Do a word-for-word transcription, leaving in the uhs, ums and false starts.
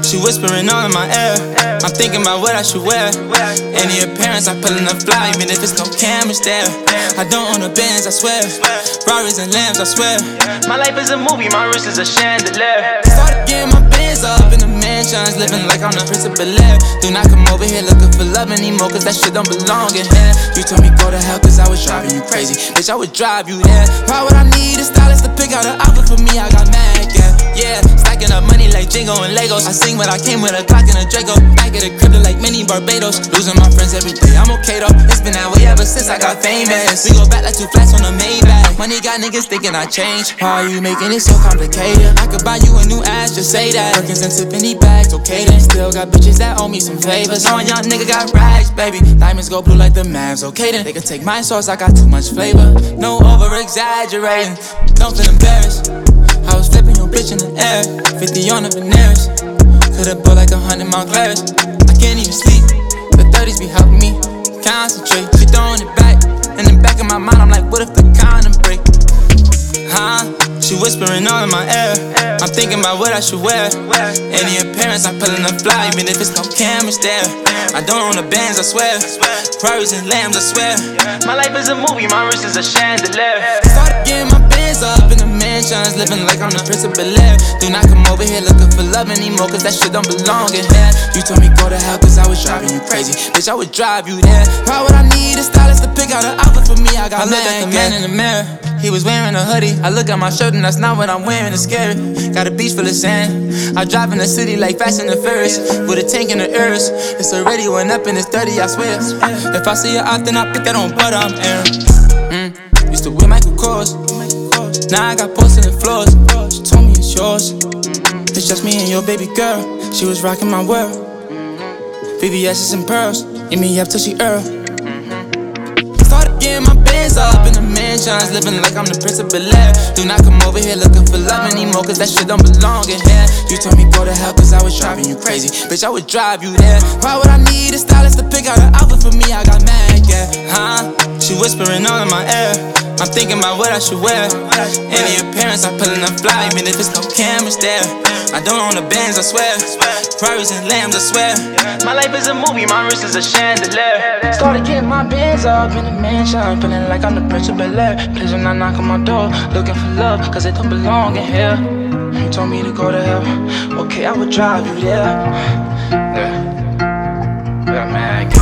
she whispering all in my ear. I'm thinking about what I should wear. Any appearance, I pulling a fly, even if it's no cameras there. I don't own a Benz, I swear. Ferraris and Lambs, I swear. My life is a movie, my wrist is a chandelier. Started getting my bands up in the mansions, living like I'm the Prince of Bel-Air. Do not come over here looking for love anymore, cause that shit don't belong in here. You told me go to hell cause I was driving you crazy. Bitch, I would drive you there. Why would I need a stylist to pick out an outfit for me? I got mad, yeah. Yeah, stacking up money like Jingo and Legos. I sing when I came with a Glock and a Draco. Back at the crib like mini Barbados. Losing my friends every day, I'm okay though. It's been that way ever since I got famous. We go back like two flats on a Maybach. Money got niggas thinking I changed. Why are you making it so complicated? I could buy you a new ass, just say that. Perkins and Tiffany bags, okay then. Still got bitches that owe me some favors. Knowing young nigga got rags, baby. Diamonds go blue like the Mavs, okay then. They can take my sauce, I got too much flavor. No over exaggerating, don't feel embarrassed. I was flipping your bitch in the air, fifty on the Veneers. Could've bought like a hundred Montclairs. I can't even sleep, the thirties be helping me concentrate. She throwing it back, in the back of my mind I'm like, what if the condom break? Huh? She whispering all in my ear. I'm thinking about what I should wear. Any appearance, I'm pulling a fly, even if it's no cameras there. I don't own a Benz, I swear. Ferraris and Lambs, I swear. My life is a movie, my wrist is a chandelier. Started getting my bands up in the mansions, living like I'm the Prince of Bel-Air. Do not come over here looking for love anymore, cause that shit don't belong in here. You told me go to hell cause I was driving you crazy. Bitch, I would drive you there. Why would I need a stylist to pick out an outfit for me? I got I look at the man in the mirror, he was wearing a hoodie. I look at my shirt and that's not what I'm wearing, it's scary. Got a beach full of sand. I drive in the city like Fast and the Furious, with a tank in the ears. It's already went up and it's dirty, I swear. If I see her out, then I pick that on butter, I'm airing. Mm. Used to wear Michael Kors, now I got porcelain floors. She told me it's yours. It's just me and your baby girl. She was rocking my world. V V S's and pearls, eat me up till she Earl. Started getting my bands up in the mansions, living like I'm the Prince of Bel-Air. Do not come over here looking for love anymore, cause that shit don't belong in here. You told me go to hell cause I was driving you crazy. Bitch, I would drive you there. Why would I need a stylist to pick out an outfit for me? I got mad, yeah. Huh? She whispering all in my ear. I'm thinking about what I should wear. Any appearance, I'm pulling a fly, even if it's no cameras there. I don't own a Benz, I swear. Ferraris and Lambs, I swear. My life is a movie, my wrist is a chandelier. Started getting my bands up in the mansion, feeling like I'm the Prince of Bel-Air. Please when I knock on my door, looking for love, cause it don't belong in here. You told me to go to hell, okay, I would drive you there. Yeah, yeah, man.